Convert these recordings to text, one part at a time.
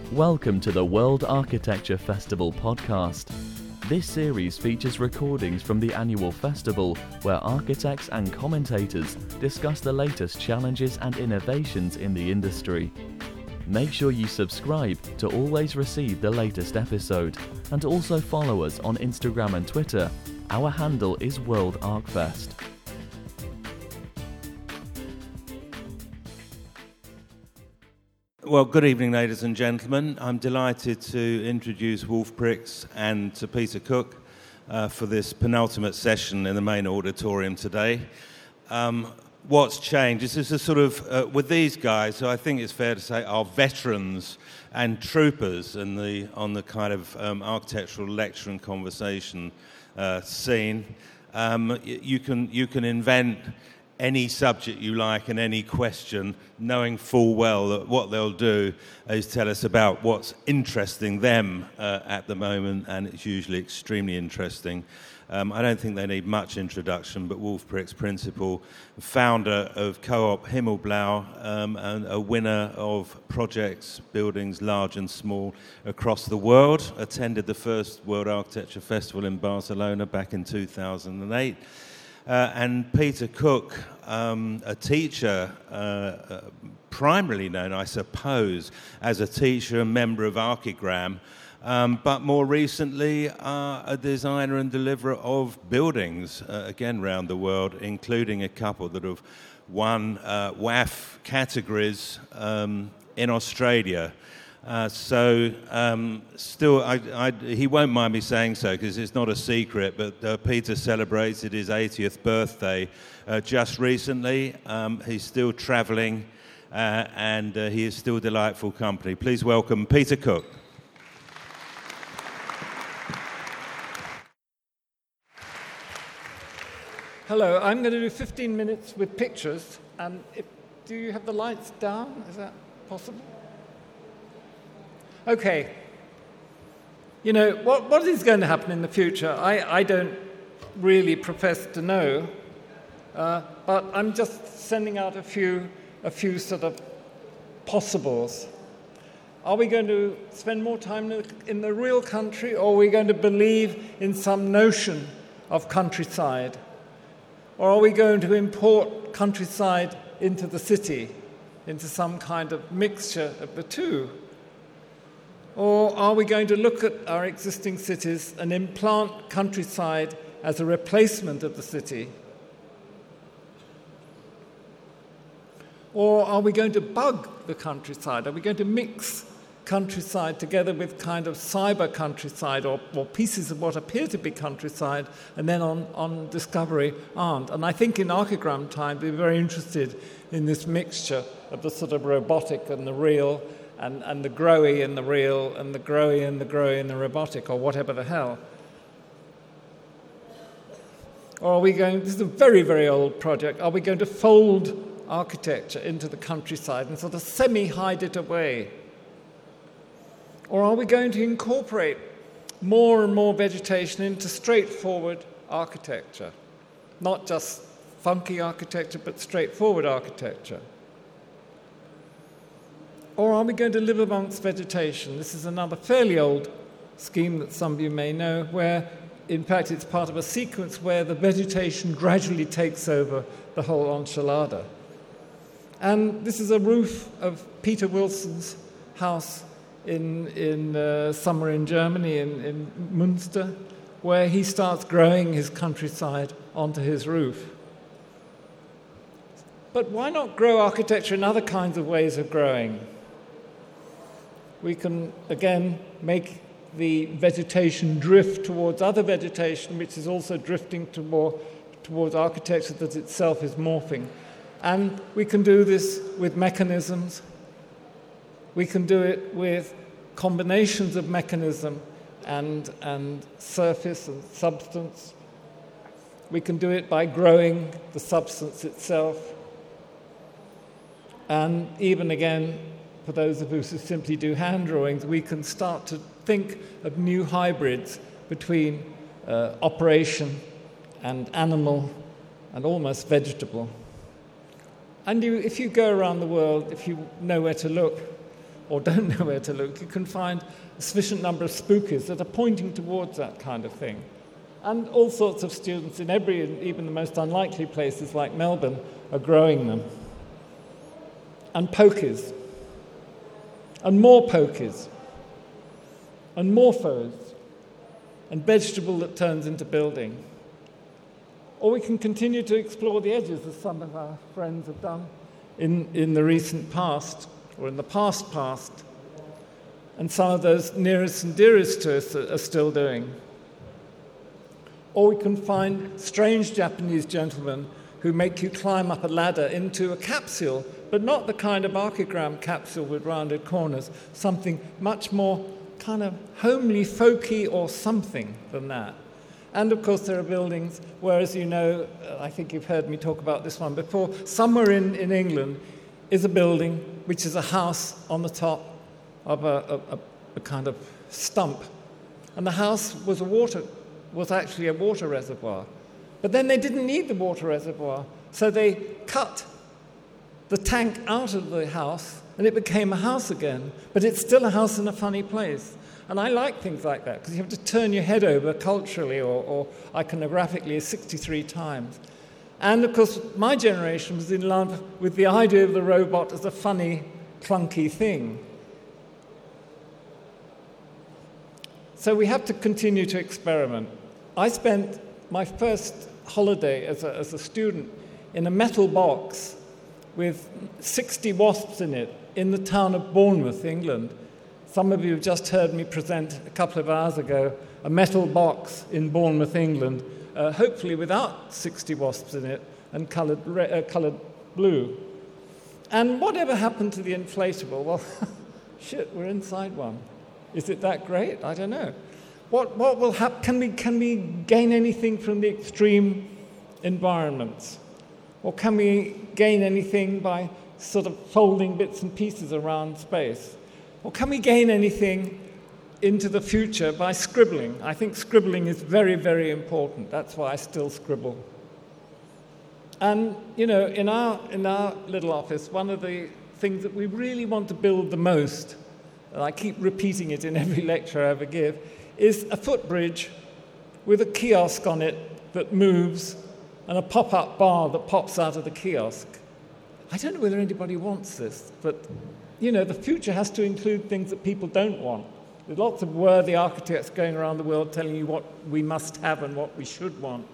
Welcome to the World Architecture Festival podcast. This series features recordings from the annual festival where architects and commentators discuss the latest challenges and innovations in the industry. Make sure you subscribe to always receive the latest episode, and also follow us on Instagram and Twitter. Our handle is World ArchFest. Well, good evening, ladies and gentlemen. I'm delighted to introduce Wolf Prix and to Peter Cook for this penultimate session in the main auditorium today. What's changed? This is a sort of, with these guys, who I think it's fair to say are veterans and troopers on the kind of architectural lecture and conversation scene. You can invent any subject you like and any question, knowing full well that what they'll do is tell us about what's interesting them at the moment, and it's usually extremely interesting. I don't think they need much introduction, but Wolf Prix, principal, founder of Co-op Himmelblau, and a winner of projects, buildings large and small across the world, attended the first World Architecture Festival in Barcelona back in 2008. And Peter Cook, a teacher, primarily known, I suppose, as a teacher and member of Archigram, but more recently a designer and deliverer of buildings, again around the world, including a couple that have won WAF categories in Australia. Still, he won't mind me saying so because it's not a secret, but Peter celebrated his 80th birthday just recently. He's still travelling and he is still delightful company. Please welcome Peter Cook. Hello, I'm going to do 15 minutes with pictures. And do you have the lights down? Is that possible? Okay, you know, what is going to happen in the future? I don't really profess to know, but I'm just sending out a few sort of possibles. Are we going to spend more time in the real country, or are we going to believe in some notion of countryside? Or are we going to import countryside into the city, into some kind of mixture of the two? Or are we going to look at our existing cities and implant countryside as a replacement of the city? Or are we going to bug the countryside? Are we going to mix countryside together with kind of cyber countryside or pieces of what appear to be countryside, and then on discovery aren't? And I think in Archigram time we're very interested in this mixture of the sort of robotic and the real, and the growy and the real, and the growy and the growy and the robotic, or whatever the hell. Or are we going, this is a very, very old project, are we going to fold architecture into the countryside and sort of semi-hide it away? Or are we going to incorporate more and more vegetation into straightforward architecture? Not just funky architecture, but straightforward architecture. Or are we going to live amongst vegetation? This is another fairly old scheme that some of you may know, where, in fact, it's part of a sequence where the vegetation gradually takes over the whole enchilada. And this is a roof of Peter Wilson's house in somewhere in Germany, in Münster, where he starts growing his countryside onto his roof. But why not grow architecture in other kinds of ways of growing? We can, again, make the vegetation drift towards other vegetation, which is also drifting towards architecture that itself is morphing. And we can do this with mechanisms. We can do it with combinations of mechanism and surface and substance. We can do it by growing the substance itself. And even again, for those of us who simply do hand drawings, we can start to think of new hybrids between operation and animal and almost vegetable. And if you go around the world, if you know where to look, or don't know where to look, you can find a sufficient number of spookies that are pointing towards that kind of thing. And all sorts of students in even the most unlikely places like Melbourne, are growing them. And pokies. And more pokies. And morphos. And vegetable that turns into building. Or we can continue to explore the edges, as some of our friends have done in the recent past, or in the past. And some of those nearest and dearest to us are still doing. Or we can find strange Japanese gentlemen who make you climb up a ladder into a capsule, but not the kind of archigram capsule with rounded corners, something much more kind of homely, folky or something than that. And of course there are buildings where, as you know, I think you've heard me talk about this one before, somewhere in England is a building which is a house on the top of a kind of stump. And the house was actually a water reservoir. But then they didn't need the water reservoir, so they cut the tank out of the house and it became a house again, but it's still a house in a funny place. And I like things like that, because you have to turn your head over culturally or iconographically 63 times. And of course, my generation was in love with the idea of the robot as a funny, clunky thing. So we have to continue to experiment. I spent my first holiday as a student in a metal box with 60 wasps in it in the town of Bournemouth, England. Some of you have just heard me present a couple of hours ago a metal box in Bournemouth, England, hopefully without 60 wasps in it and coloured blue. And whatever happened to the inflatable? Well, shit, we're inside one. Is it that great? I don't know. What will happen? Can we gain anything from the extreme environments? Or can we gain anything by sort of folding bits and pieces around space? Or can we gain anything into the future by scribbling? I think scribbling is very, very important. That's why I still scribble. And, you know, in our little office, one of the things that we really want to build the most, and I keep repeating it in every lecture I ever give, is a footbridge with a kiosk on it that moves and a pop-up bar that pops out of the kiosk. I don't know whether anybody wants this, but, you know, the future has to include things that people don't want. There's lots of worthy architects going around the world telling you what we must have and what we should want.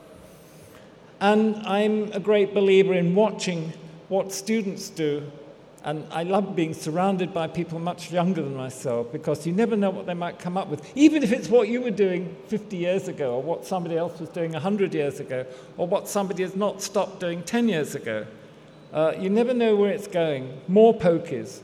And I'm a great believer in watching what students do. And I love being surrounded by people much younger than myself, because you never know what they might come up with, even if it's what you were doing 50 years ago, or what somebody else was doing 100 years ago, or what somebody has not stopped doing 10 years ago. You never know where it's going. More pokies.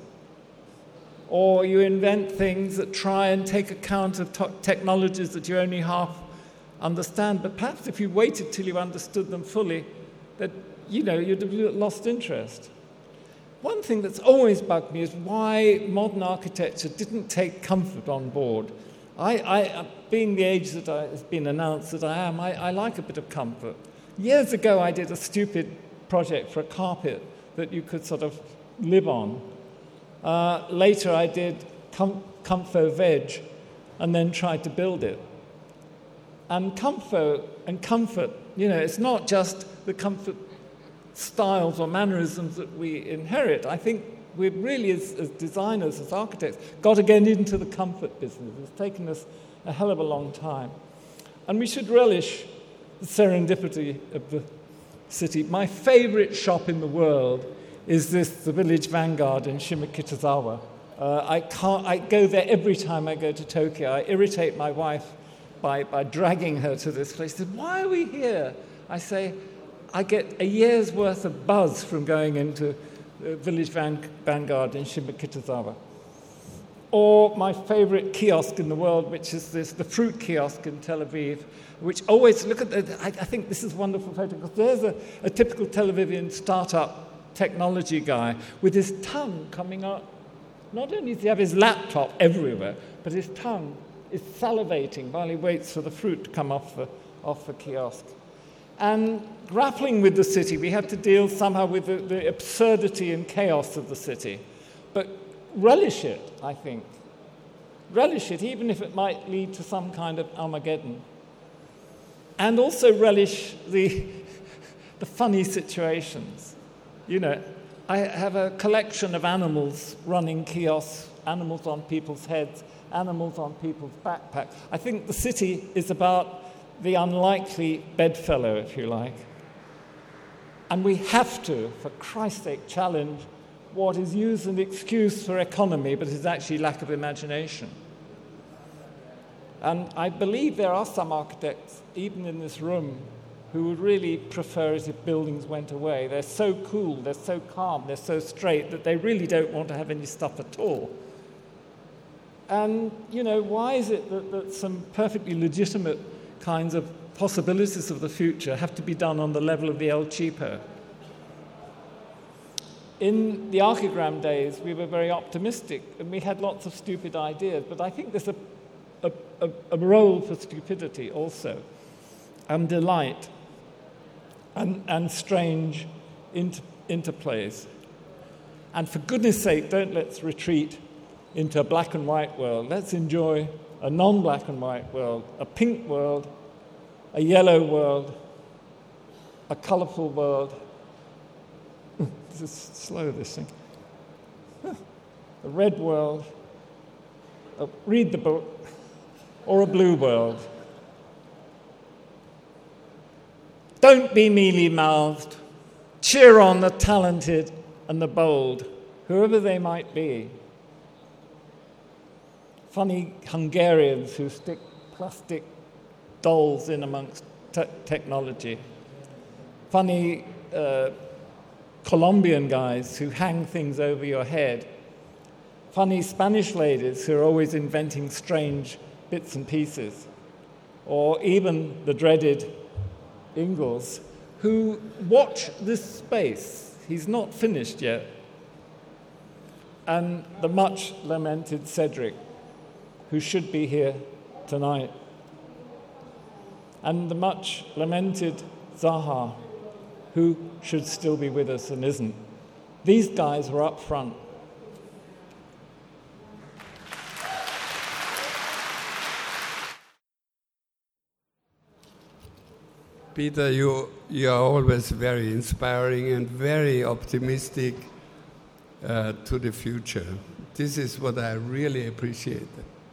Or you invent things that try and take account of technologies that you only half understand, but perhaps if you waited till you understood them fully, that, you know, you'd have lost interest. One thing that's always bugged me is why modern architecture didn't take comfort on board. I being the age that has been announced that I am, I like a bit of comfort. Years ago, I did a stupid project for a carpet that you could sort of live on. Later, I did Comfo Veg and then tried to build it. And Comfo and comfort, you know, it's not just the comfort styles or mannerisms that we inherit. I think we've really, as designers, as architects, got to get into the comfort business. It's taken us a hell of a long time. And we should relish the serendipity of the city. My favorite shop in the world is the Village Vanguard in Shimokitazawa. I go there every time I go to Tokyo. I irritate my wife by dragging her to this place. She said, "Why are we here?" I say, I get a year's worth of buzz from going into Village Vanguard in Shimokitazawa. Or my favorite kiosk in the world, which is the fruit kiosk in Tel Aviv, which always, look at I think this is a wonderful photo, because there's a typical Tel Avivian startup technology guy with his tongue coming out. Not only does he have his laptop everywhere, but his tongue is salivating while he waits for the fruit to come off the kiosk. And grappling with the city, we had to deal somehow with the absurdity and chaos of the city. But relish it, I think. Relish it, even if it might lead to some kind of Armageddon. And also relish the funny situations. You know, I have a collection of animals running kiosks, animals on people's heads, animals on people's backpacks. I think the city is about the unlikely bedfellow, if you like. And we have to, for Christ's sake, challenge what is used as an excuse for economy, but is actually lack of imagination. And I believe there are some architects, even in this room, who would really prefer it if buildings went away. They're so cool, they're so calm, they're so straight that they really don't want to have any stuff at all. And, you know, why is it that some perfectly legitimate kinds of possibilities of the future have to be done on the level of the El Cheapo? In the Archigram days, we were very optimistic, and we had lots of stupid ideas, but I think there's a role for stupidity also, and delight, and strange interplays. And for goodness sake, don't let's retreat into a black and white world. Let's enjoy a non-black and white world, a pink world, a yellow world, a colourful world. This is slow, this thing. A red world, read the book, or a blue world. Don't be mealy-mouthed. Cheer on the talented and the bold, whoever they might be. Funny Hungarians who stick plastic dolls in amongst technology. Funny Colombian guys who hang things over your head. Funny Spanish ladies who are always inventing strange bits and pieces. Or even the dreaded Ingalls, who watch this space. He's not finished yet. And the much lamented Cedric, who should be here tonight. And the much lamented Zaha, who should still be with us and isn't. These guys were up front. Peter, you are always very inspiring and very optimistic to the future. This is what I really appreciate.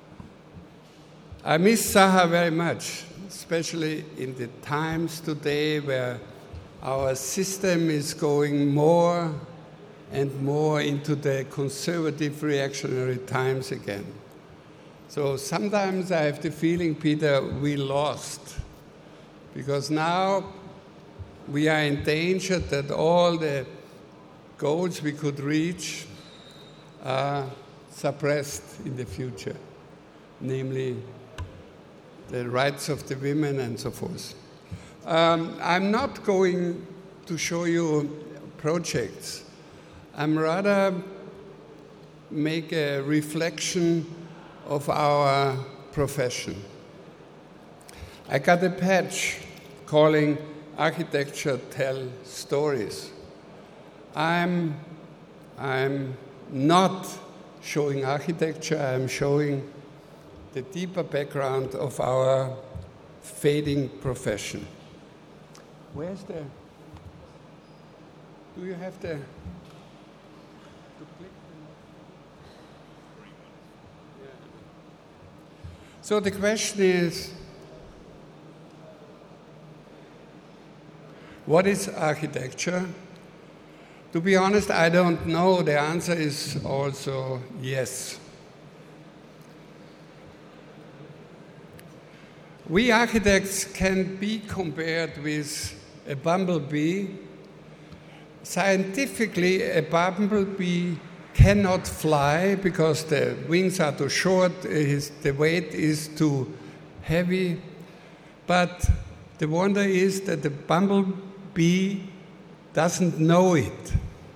I miss Zaha very much, especially in the times today where our system is going more and more into the conservative reactionary times again. So sometimes I have the feeling, Peter, we lost. Because now we are in danger that all the goals we could reach are suppressed in the future, namely the rights of the women and so forth. I'm not going to show you projects. I'm rather make a reflection of our profession. I got a patch calling Architecture Tell Stories. I'm not showing architecture, I'm showing the deeper background of our fading profession. Where's the... Do you have the... So the question is, what is architecture? To be honest, I don't know. The answer is also yes. We architects can be compared with a bumblebee. Scientifically, a bumblebee cannot fly because the wings are too short, the weight is too heavy. But the wonder is that the bumblebee doesn't know it.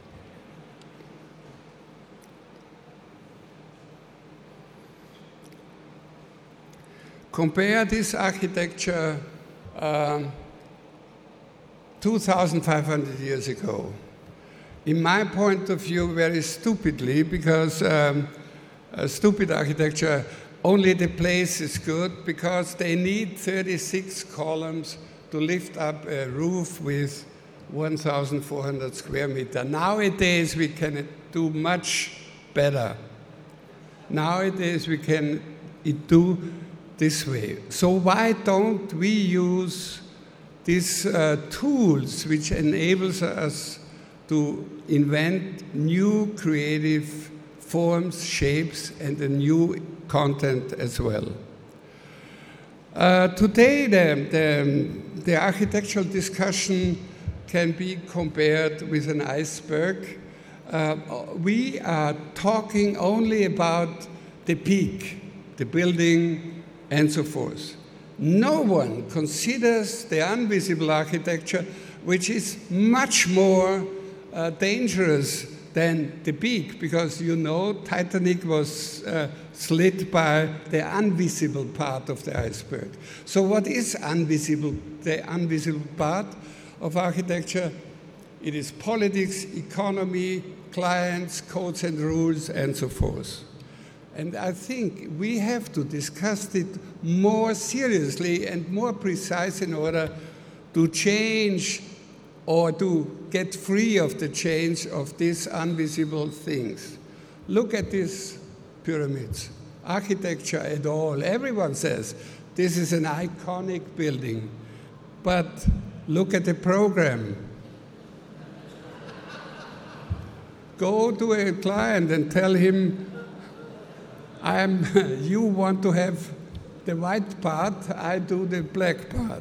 Compare this architecture 2,500 years ago. in my point of view, very stupidly, because stupid architecture, only the place is good, because they need 36 columns to lift up a roof with 1,400 square meters. Nowadays, we can do much better. Nowadays, we can do this way. So why don't we use these tools which enables us to invent new creative forms, shapes, and a new content as well? Today, the architectural discussion can be compared with an iceberg. We are talking only about the peak, the building, and so forth. No one considers the invisible architecture, which is much more dangerous than the peak, because you know Titanic was slit by the invisible part of the iceberg. So what is invisible? The invisible part of architecture? It is politics, economy, clients, codes and rules, and so forth. And I think we have to discuss it more seriously and more precise in order to change or to get free of the change of these invisible things. Look at these pyramids. Architecture at all. Everyone says this is an iconic building. But look at the program. Go to a client and tell him, you want to have the white part, I do the black part.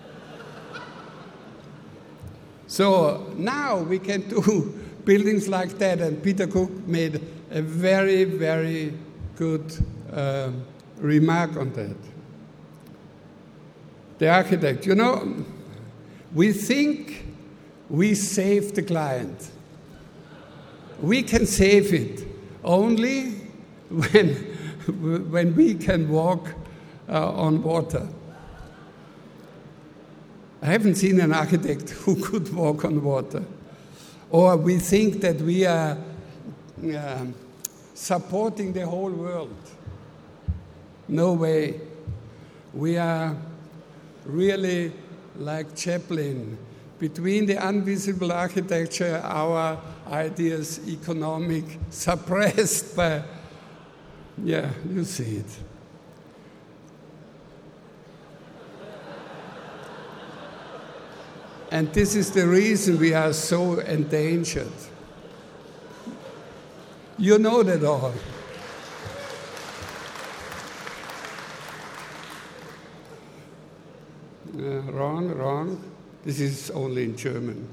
So now we can do buildings like that, and Peter Cook made a very, very good remark on that. The architect, we think we save the client. We can save it only when we can walk on water. I haven't seen an architect who could walk on water. Or we think that we are supporting the whole world. No way. We are really like Chaplin. Between the invisible architecture, our ideas, economic, suppressed by, you see it. And this is the reason we are so endangered. You know that all. Wrong. This is only in German.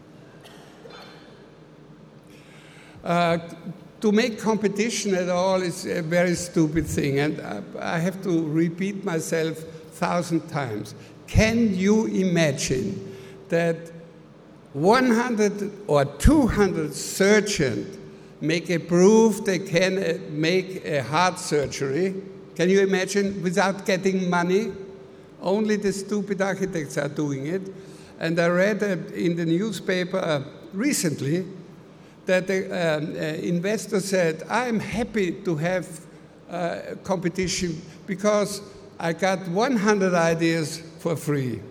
To make competition at all is a very stupid thing, and I have to repeat myself 1,000 times. Can you imagine that 100 or 200 surgeons make a proof they can make a heart surgery? Can you imagine, without getting money? Only the stupid architects are doing it. And I read in the newspaper recently that the investor said, I'm happy to have competition because I got 100 ideas for free.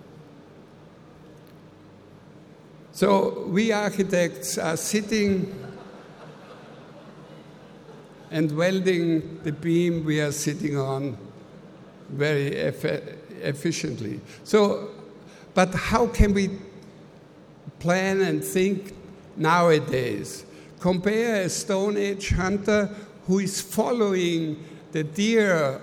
So we architects are sitting and welding the beam we are sitting on very efficiently. So, but how can we plan and think nowadays? Compare a Stone Age hunter who is following the deer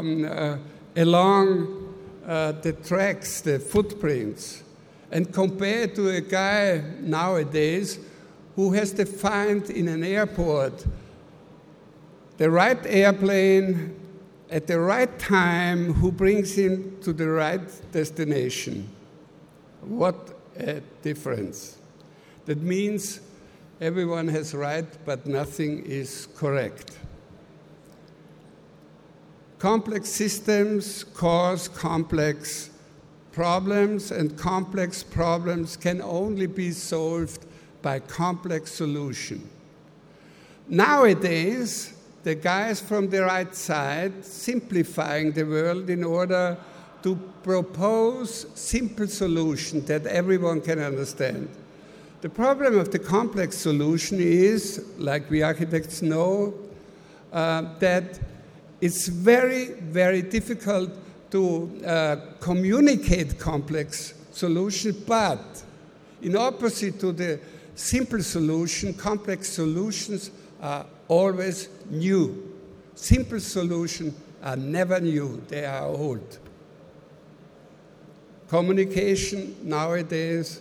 along the tracks, the footprints, and compare to a guy nowadays who has to find in an airport the right airplane at the right time, who brings him to the right destination. What a difference. That means everyone has right, but nothing is correct. Complex systems cause complex problems, and complex problems can only be solved by complex solution. Nowadays, the guys from the right side simplifying the world in order to propose simple solutions that everyone can understand. The problem of the complex solution is, like we architects know, that it's very, very difficult to communicate complex solutions, but in opposite to the simple solution, complex solutions are always new. Simple solutions are never new, they are old. Communication nowadays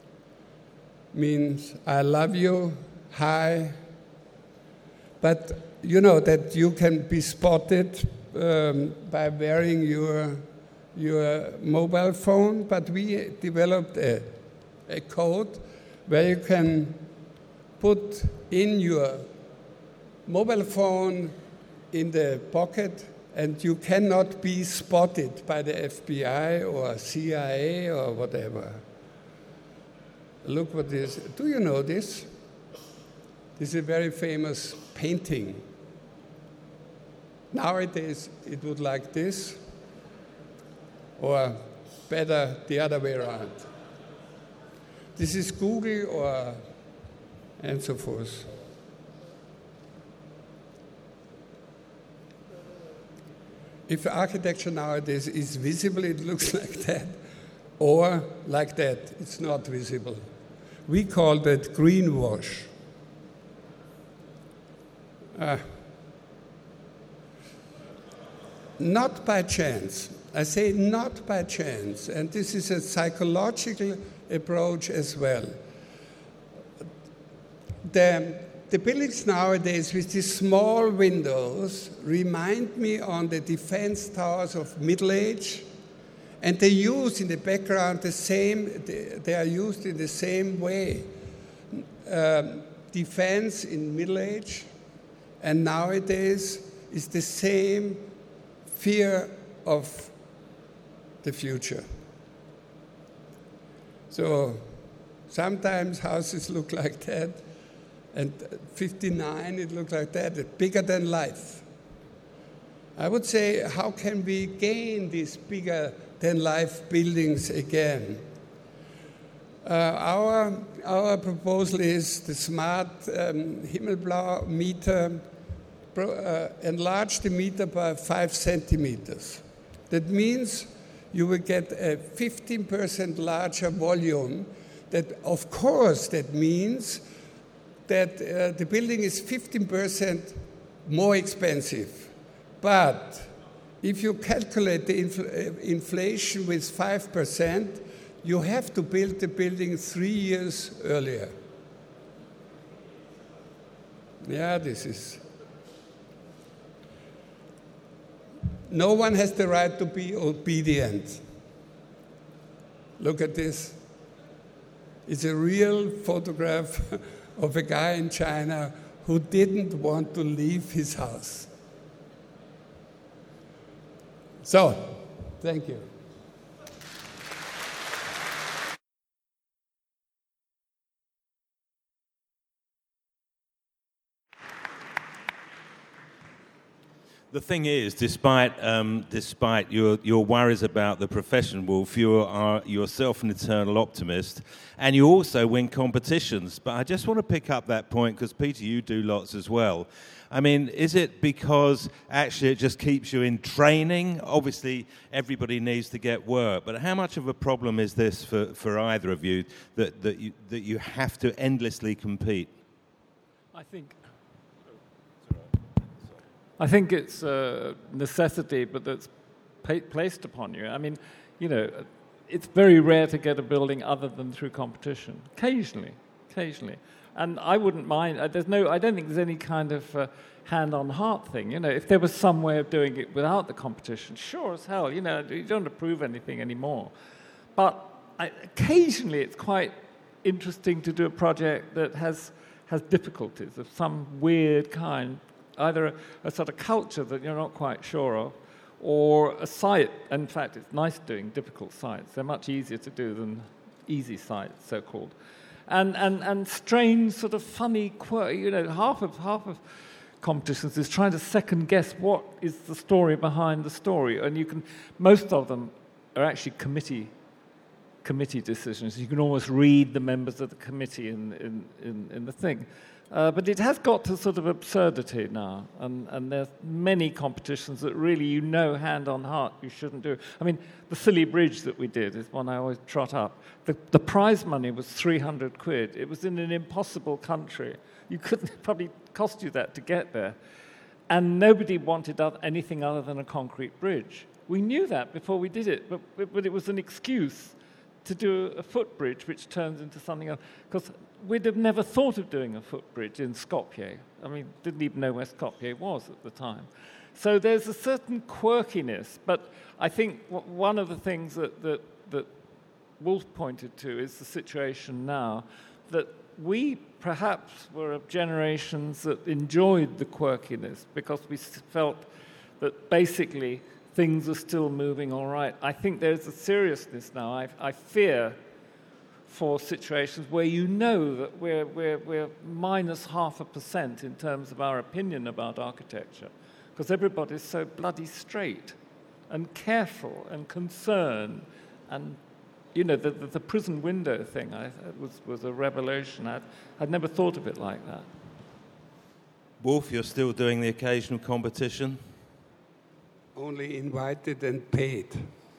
means I love you, hi, but you know that you can be spotted by wearing your mobile phone, but we developed a code where you can put in your mobile phone in the pocket and you cannot be spotted by the FBI or CIA or whatever. Look what this, do you know this? This is a very famous painting. Nowadays it would like this, or better the other way around. This is Google or and so forth. If architecture nowadays is visible, it looks like that, or like that, it's not visible. We call that greenwash. Not by chance. I say not by chance, and this is a psychological approach as well. The buildings nowadays with these small windows remind me on the defense towers of Middle Age, and they use in the background the same, they are used in the same way. Defense in Middle Age, and nowadays is the same fear of the future. So sometimes houses look like that, and 59 it looks like that, bigger than life. I would say, how can we gain these bigger than life buildings again? Our proposal is the smart Himmelblau meter, enlarge the meter by 5 centimeters. That means you will get a 15% larger volume. That, of course, that means that the building is 15% more expensive. But if you calculate the inflation with 5%, you have to build the building 3 years earlier. Yeah, this is... No one has the right to be obedient. Look at this. It's a real photograph of a guy in China who didn't want to leave his house. So, thank you. The thing is, despite your worries about the profession, Wolf, you are yourself an eternal optimist, and you also win competitions. But I just want to pick up that point, because, Peter, you do lots as well. I mean, is it because actually it just keeps you in training? Obviously, everybody needs to get work, but how much of a problem is this for either of you, that you have to endlessly compete? I think it's a necessity, but that's placed upon you. I mean, you know, it's very rare to get a building other than through competition. Occasionally. And I wouldn't mind. I don't think there's any kind of hand-on-heart thing. You know, if there was some way of doing it without the competition, sure as hell. You know, you don't approve anything anymore. But occasionally, it's quite interesting to do a project that has difficulties of some weird kind. Either a sort of culture that you're not quite sure of, or a site. In fact, it's nice doing difficult sites. They're much easier to do than easy sites, so-called. and strange sort of funny quirk. Half of competitions is trying to second guess what is the story behind the story, and most of them are actually committee decisions. You can almost read the members of the committee in the thing. But it has got to sort of absurdity now, and there's many competitions that really, hand on heart, you shouldn't do. I mean, the silly bridge that we did is one I always trot up. The prize money was 300 quid. It was in an impossible country. You couldn't probably cost you that to get there. And nobody wanted anything other than a concrete bridge. We knew that before we did it, but it was an excuse to do a footbridge, which turns into something else. Because we'd have never thought of doing a footbridge in Skopje. I mean, didn't even know where Skopje was at the time. So there's a certain quirkiness, but I think one of the things that Wolf pointed to is the situation now that we perhaps were of generations that enjoyed the quirkiness because we felt that basically things are still moving all right. I think there's a seriousness now. I fear for situations where that we're minus 0.5% in terms of our opinion about architecture, because everybody's so bloody straight and careful and concerned. And the prison window thing was a revelation. I'd never thought of it like that. Wolf, you're still doing the occasional competition? Only invited and paid,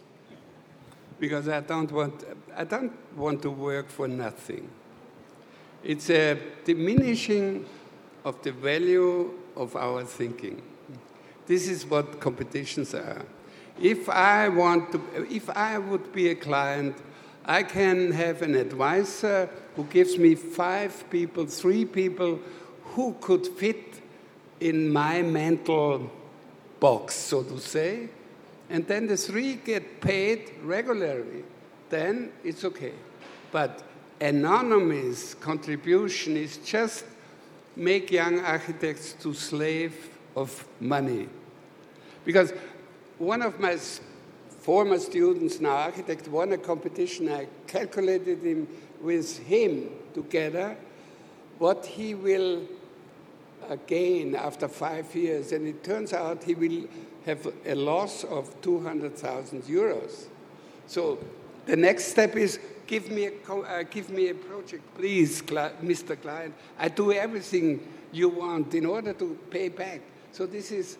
because I don't want to work for nothing. It's a diminishing of the value of our thinking. This is what competitions are. If I would be a client, I can have an advisor who gives me 5 people, 3 people who could fit in my mental box, so to say, and then the 3 get paid regularly, then it's okay. But anonymous contribution is just make young architects to slave of money. Because one of my former students, now architect, won a competition. I calculated with him together what he will gain after 5 years, and it turns out he will have a loss of 200,000 euros. So the next step is give me a project, please, Mr. Client. I do everything you want in order to pay back. So this is,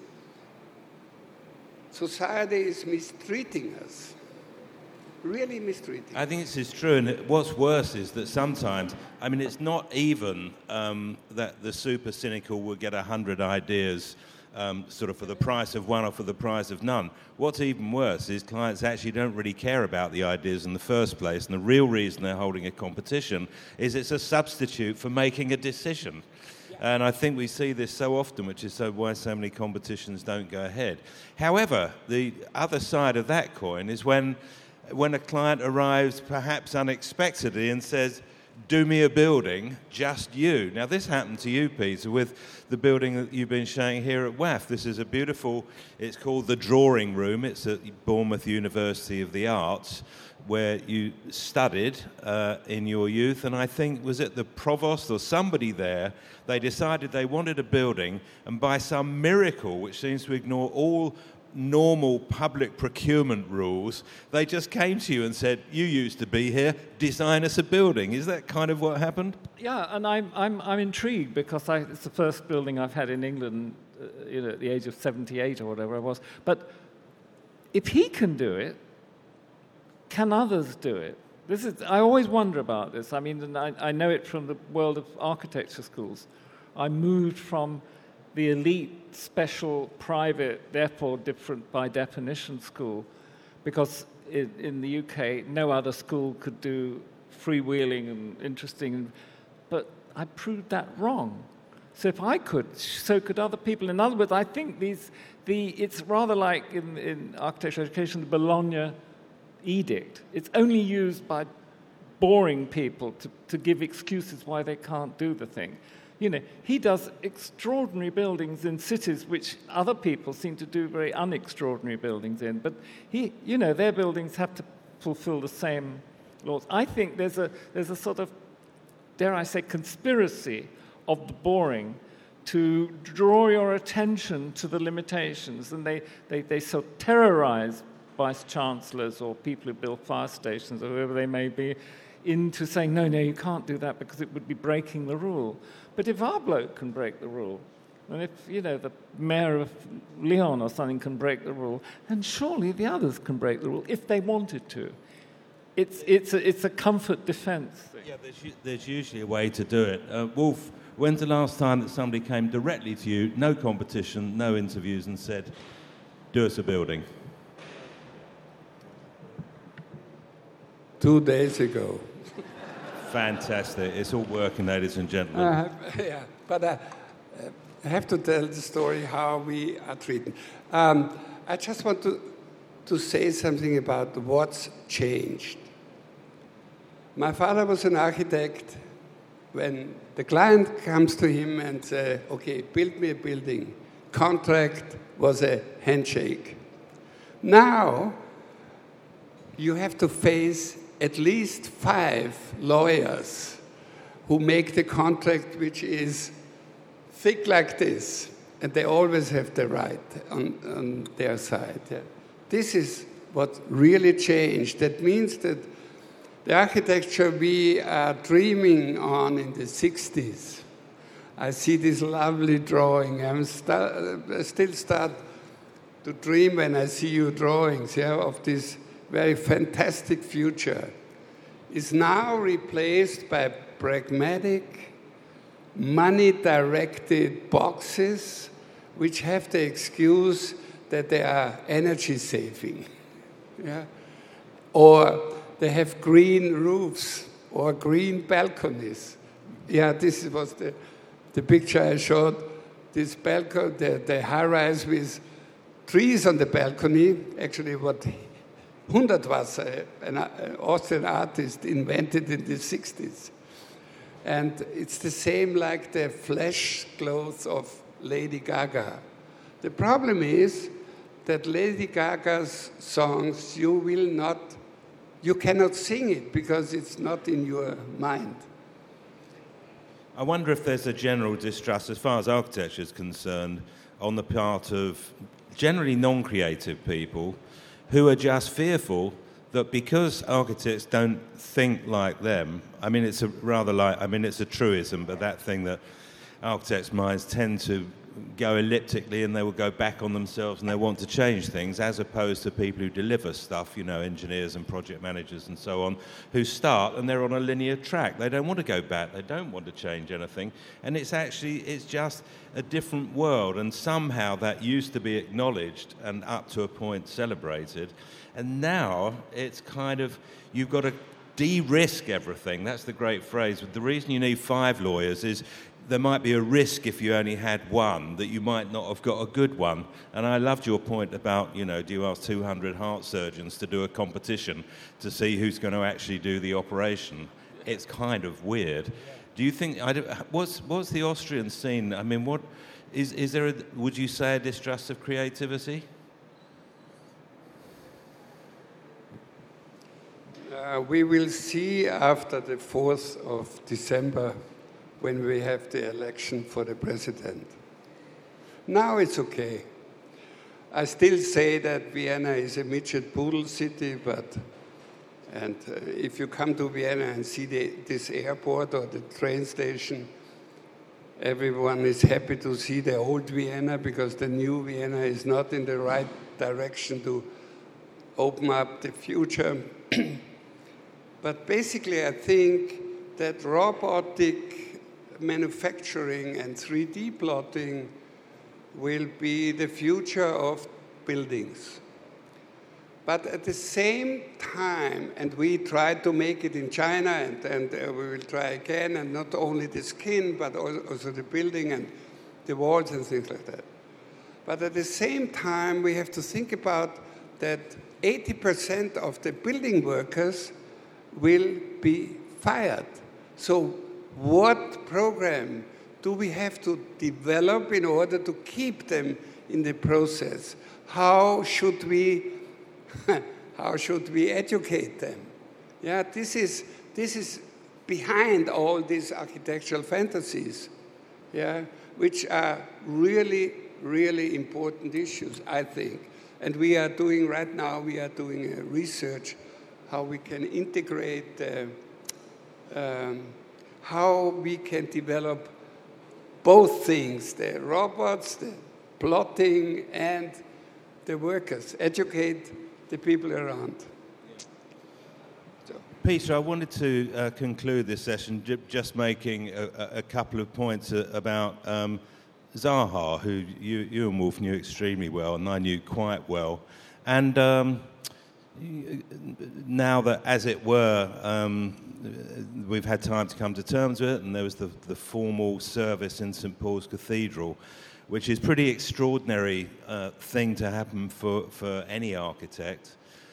society is mistreating us. Really mistreating. I think this is true, and what's worse is that sometimes, I mean, it's not even that the super cynical will get 100 ideas sort of for the price of one or for the price of none. What's even worse is clients actually don't really care about the ideas in the first place, and the real reason they're holding a competition is it's a substitute for making a decision. And I think we see this so often, which is why so many competitions don't go ahead. However, the other side of that coin is when a client arrives perhaps unexpectedly and says, do me a building, just you. Now, this happened to you, Peter, with the building that you've been showing here at WAF. This is a beautiful, it's called the Drawing Room. It's at Bournemouth University of the Arts, where you studied in your youth. And I think, was it the provost or somebody there, they decided they wanted a building, and by some miracle, which seems to ignore all normal public procurement rules, they just came to you and said, you used to be here, design us a building. Is that kind of what happened? Yeah, and I'm intrigued because it's the first building I've had in England at the age of 78 or whatever I was. But if he can do it, can others do it? I always wonder about this. I mean, I know it from the world of architecture schools. I moved from the elite, special, private, therefore different by definition school, because in the UK, no other school could do freewheeling and interesting, but I proved that wrong. So if I could, so could other people. In other words, I think it's rather like in architecture education, the Bologna edict. It's only used by boring people to give excuses why they can't do the thing. He does extraordinary buildings in cities which other people seem to do very unextraordinary buildings in. But their buildings have to fulfill the same laws. I think there's a sort of dare I say, conspiracy of the boring to draw your attention to the limitations. And they so terrorize vice chancellors or people who build fire stations or whoever they may be into saying, no, you can't do that because it would be breaking the rule. But if our bloke can break the rule, and if, the mayor of Lyon or something can break the rule, then surely the others can break the rule if they wanted to. It's a comfort defense thing. Yeah, there's usually a way to do it. Wolf, when's the last time that somebody came directly to you, no competition, no interviews, and said, do us a building? 2 days ago. Fantastic. It's all working, ladies and gentlemen. Yeah, but I have to tell the story how we are treated. I just want to say something about what's changed. My father was an architect. When the client comes to him and says, okay, build me a building, contract was a handshake. Now, you have to face at least 5 lawyers who make the contract, which is thick like this, and they always have the right on their side. Yeah. This is what really changed. That means that the architecture we are dreaming on in the 60s, I see this lovely drawing. I still start to dream when I see your drawings, of this very fantastic future, is now replaced by pragmatic, money-directed boxes which have the excuse that they are energy-saving. Yeah? Or they have green roofs or green balconies. Yeah, this was the picture I showed. This balcony, the high-rise with trees on the balcony, actually what Hundertwasser, an Austrian artist, invented in the 60s. And it's the same like the flesh clothes of Lady Gaga. The problem is that Lady Gaga's songs, you cannot sing it because it's not in your mind. I wonder if there's a general distrust, as far as architecture is concerned, on the part of generally non-creative people who are just fearful that because architects don't think like them, it's a truism, but that thing that architects' minds tend to go elliptically and they will go back on themselves and they want to change things, as opposed to people who deliver stuff, engineers and project managers and so on, who start and they're on a linear track. They don't want to go back. They don't want to change anything. And it's just a different world. And somehow that used to be acknowledged and up to a point celebrated. And now it's kind of, you've got to de-risk everything. That's the great phrase. The reason you need 5 lawyers is there might be a risk if you only had one, that you might not have got a good one. And I loved your point about, do you ask 200 heart surgeons to do a competition to see who's going to actually do the operation? It's kind of weird. Do you think, what's the Austrian scene? What is there, would you say, a distrust of creativity? We will see after the 4th of December when we have the election for the president. Now it's okay. I still say that Vienna is a midget poodle city, and if you come to Vienna and see this airport or the train station, everyone is happy to see the old Vienna because the new Vienna is not in the right direction to open up the future. But basically, I think that robotic manufacturing and 3D plotting will be the future of buildings. But at the same time, and we tried to make it in China, and we will try again, and not only the skin, but also the building and the walls and things like that. But at the same time, we have to think about that 80% of the building workers will be fired. So what program do we have to develop in order to keep them in the process? How should we educate them? Yeah, this is behind all these architectural fantasies, yeah, which are really, really important issues, I think. And we are doing research how we can integrate, how we can develop both things, the robots, the plotting, and the workers, educate the people around. Peter, I wanted to conclude this session just making a couple of points about Zaha, who you and Wolf knew extremely well, and I knew quite well. And now that, as it were, we've had time to come to terms with it, and there was the formal service in St. Paul's Cathedral, which is pretty extraordinary thing to happen for any architect.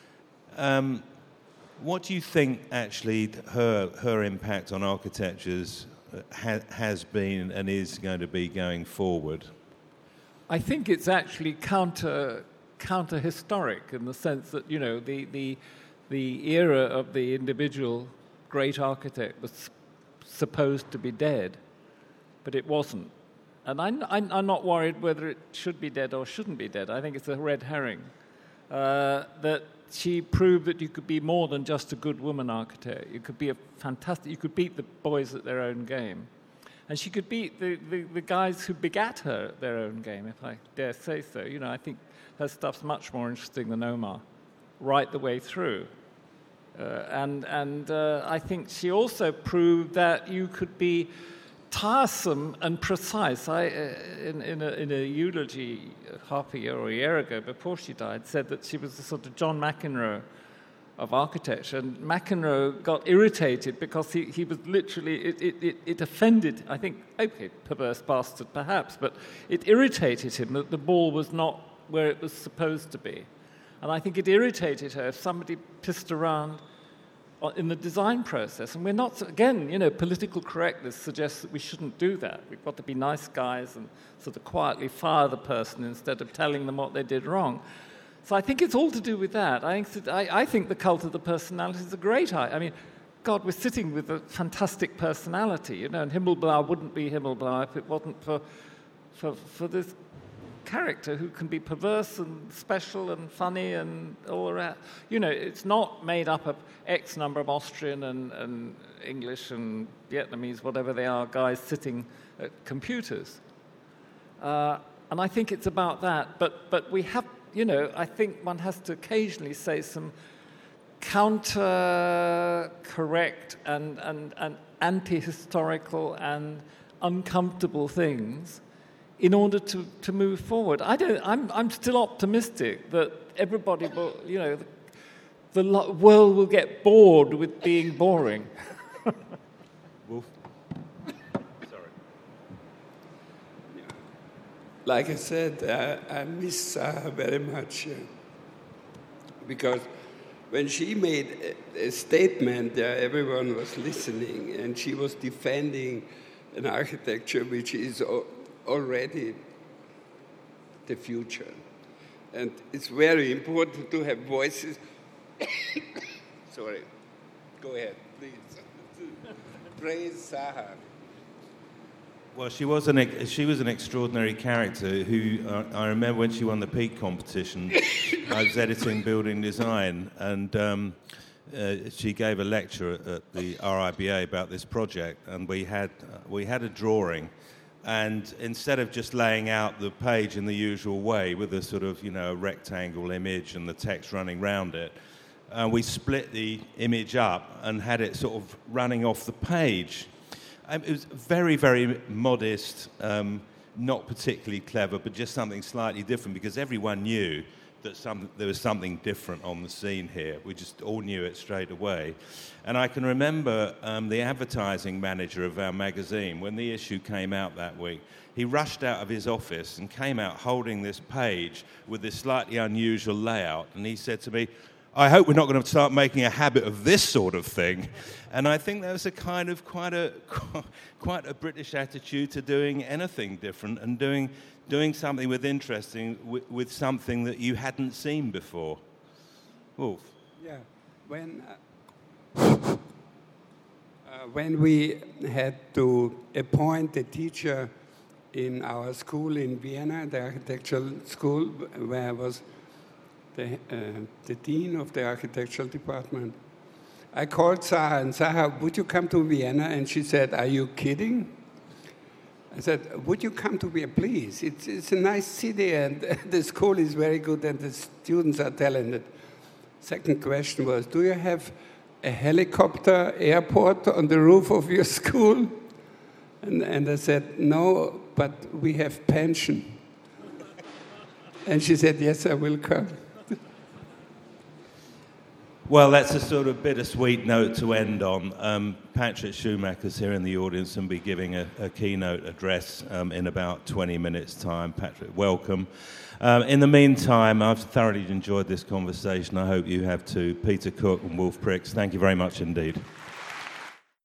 What do you think, actually, her impact on architectures has been and is going to be going forward? I think it's actually counter-historic in the sense that, you know, the era of the individual great architect was supposed to be dead, but it wasn't. And I'm not worried whether it should be dead or shouldn't be dead. I think it's a red herring. That she proved that you could be more than just a good woman architect. You could be you could beat the boys at their own game. And she could beat the guys who begat her at their own game, if I dare say so. You know, I think her stuff's much more interesting than Omar, right the way through. And I think she also proved that you could be tiresome and precise. In a eulogy half a year or a year ago, before she died, said that she was the sort of John McEnroe of architecture. And McEnroe got irritated because he was literally, it offended, I think, okay, perverse bastard perhaps, but it irritated him that the ball was not where it was supposed to be. And I think it irritated her if somebody pissed around in the design process. And we're not, again, you know, political correctness suggests that we shouldn't do that. We've got to be nice guys and sort of quietly fire the person instead of telling them what they did wrong. So I think it's all to do with that. I think the cult of the personality is a great idea. I mean, God, we're sitting with a fantastic personality, you know, and Himmelblau wouldn't be Himmelblau if it wasn't for this character who can be perverse and special and funny and all that. You know, it's not made up of X number of Austrian and English and Vietnamese, whatever they are, guys sitting at computers. And I think it's about that. But we have, you know, I think one has to occasionally say some counter-correct and anti-historical and uncomfortable things in order to move forward. I'm still optimistic that everybody will, you know, the world will get bored with being boring. Wolf? Sorry. Like I said, I miss Zaha very much because when she made a statement, everyone was listening, and she was defending an architecture which is already the future. And it's very important to have voices. Sorry. Go ahead, please. Praise Zaha. Well, she was an extraordinary character who, I remember when she won the Peak competition, I was editing building design, and she gave a lecture at the RIBA about this project, and we had a drawing. And instead of just laying out the page in the usual way with a sort of, you know, a rectangle image and the text running round it, we split the image up and had it sort of running off the page. It was very, very modest, not particularly clever, but just something slightly different because everyone knew that there was something different on the scene here. We just all knew it straight away. And I can remember the advertising manager of our magazine, when the issue came out that week, he rushed out of his office and came out holding this page with this slightly unusual layout. And he said to me, "I hope we're not going to start making a habit of this sort of thing." And I think that was a kind of quite a British attitude to doing anything different and doing something with something that you hadn't seen before. Wolf? Yeah, when we had to appoint a teacher in our school in Vienna, the architectural school, where I was the dean of the architectural department, I called Sarah and Sarah, would you come to Vienna? And she said, are you kidding? I said, would you come to Vienna, please? It's a nice city and the school is very good and the students are talented. Second question was, do you have a helicopter airport on the roof of your school? And I said, no, but we have pension. And she said, yes, I will come. Well, that's a sort of bittersweet note to end on. Patrick Schumacher's here in the audience and will be giving a keynote address in about 20 minutes' time. Patrick, welcome. In the meantime, I've thoroughly enjoyed this conversation. I hope you have too. Peter Cook and Wolf Prix, thank you very much indeed.